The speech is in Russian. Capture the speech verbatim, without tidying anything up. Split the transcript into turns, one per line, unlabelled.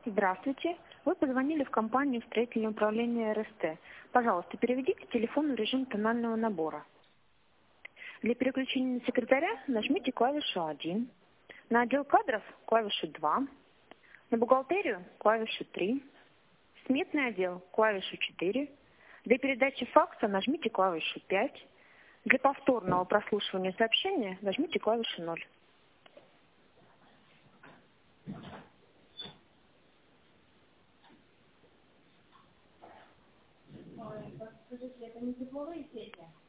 Здравствуйте. Вы позвонили в компанию строительное управление эр эс тэ. Пожалуйста, переведите телефон в режим тонального набора. Для переключения на секретаря нажмите клавишу один, на отдел кадров клавишу два, на бухгалтерию клавишу три, сметный отдел клавишу четыре, для передачи факса нажмите клавишу пять, для повторного прослушивания сообщения нажмите клавишу ноль.
Скажите, это не тепловые сети?